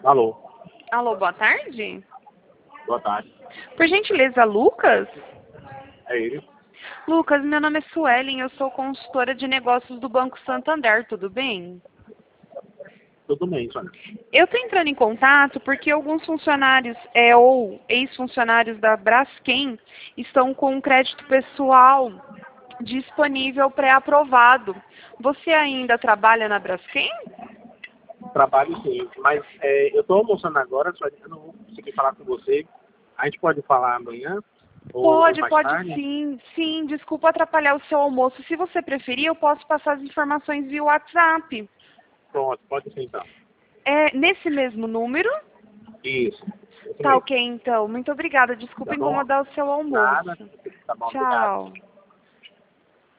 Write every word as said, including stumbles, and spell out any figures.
Alô, Alô, boa tarde. boa tarde. Por gentileza, Lucas? É ele? Lucas, meu nome é Suelen, eu sou consultora de negócios do Banco Santander, tudo bem? Tudo bem, Sônia. Eu estou entrando em contato porque alguns funcionários é, ou ex-funcionários da Braskem estão com um crédito pessoal disponível pré-aprovado. Você ainda trabalha na Braskem? Trabalho sim, mas é, eu estou almoçando agora, só que eu não vou conseguir falar com você. A gente pode falar amanhã? Ou, ou Pode, mais pode tarde? sim. Sim, desculpa atrapalhar o seu almoço. Se você preferir, eu posso passar as informações via WhatsApp. Pronto, pode ser então. É nesse mesmo número? Isso, isso Tá mesmo. ok, então. Muito obrigada. Desculpa Tá bom? incomodar o seu almoço. Nada, tá bom, obrigado. Tchau.